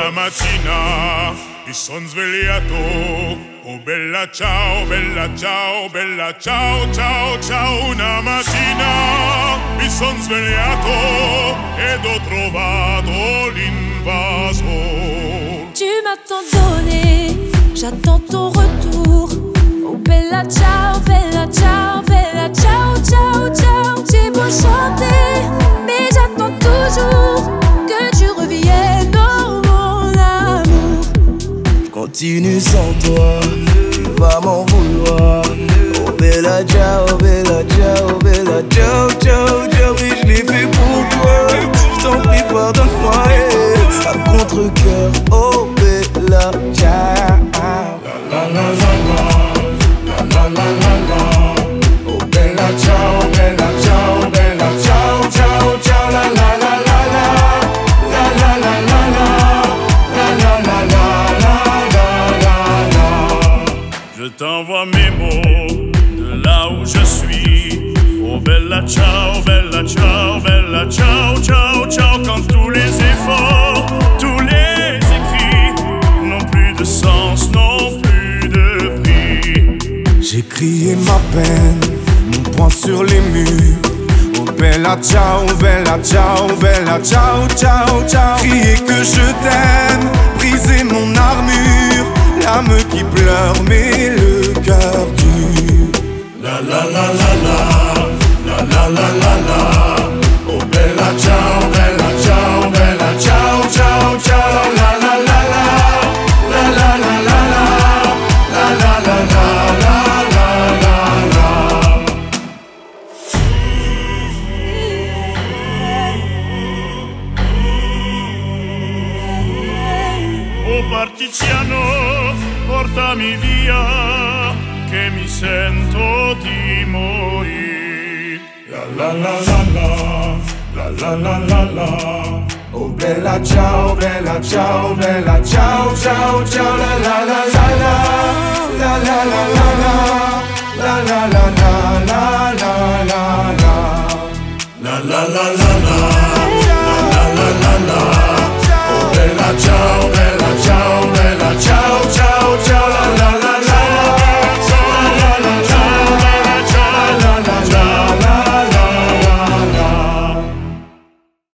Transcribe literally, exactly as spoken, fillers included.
la mattina mi son svegliato. Oh bella ciao, bella ciao, bella ciao, ciao, ciao. Una mattina mi son svegliato ed ho trovato l'invaso. Tu m'as tant donné, j'attends ton retour. Oh bella ciao, bella ciao, bella ciao, ciao, ciao. J'ai beau chanter, mais j'attends toujours que tu reviennes, oh mon amour. Continue sans toi, tu vas m'en vouloir. Oh bella ciao, bella ciao, bella ciao, ciao, ciao. Oui, je l'ai fait pour toi, je t'en prie pardonne-moi, yeah. À contre-cœur, oh bella ciao. La la la la, la la la la. Oh bella ciao, bella ciao, bella ciao, ciao, ciao. La la la la la, la la la la la, la la la la la. Je t'envoie mes mots de là où je suis. Oh bella ciao, bella ciao, bella ciao, ciao, ciao. Quand tous les efforts, tous les écrits n'ont plus de sens, n'ont plus de prix. J'ai crié ma peine, mon poing sur les murs. Oh bella ciao, bella ciao, bella ciao, ciao, ciao. Crier que je t'aime, briser mon armure. L'âme qui pleure mais le cœur dur. La la la la la, la la la la la. Oh bella ciao, bella ciao, bella ciao, ciao, ciao. La la la la, la la la la la, la la la la la la la. Oh partigiano, portami via, che mi sento di morire. La la la la la, la la la la la. Oh bella ciao, bella ciao, bella ciao, ciao, ciao. La la la la la, la la la la la, la la la la la la la la, la la la la la.